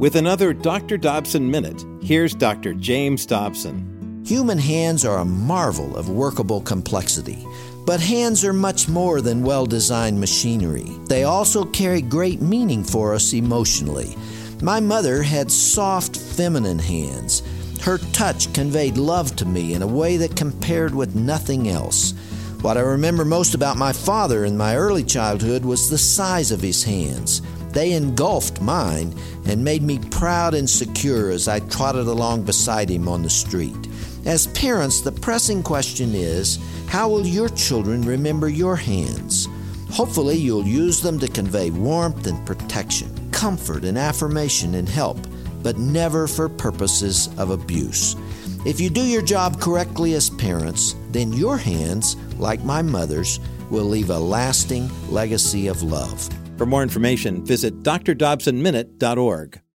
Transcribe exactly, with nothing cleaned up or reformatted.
With another Doctor Dobson Minute, here's Doctor James Dobson. Human hands are a marvel of workable complexity. But hands are much more than well-designed machinery. They also carry great meaning for us emotionally. My mother had soft, feminine hands. Her touch conveyed love to me in a way that compared with nothing else. What I remember most about my father in my early childhood was the size of his hands. They engulfed mine and made me proud and secure as I trotted along beside him on the street. As parents, the pressing question is, how will your children remember your hands? Hopefully, you'll use them to convey warmth and protection, comfort and affirmation and help, but never for purposes of abuse. If you do your job correctly as parents, then your hands, like my mother's, will leave a lasting legacy of love. For more information, visit d r dobson minute dot org.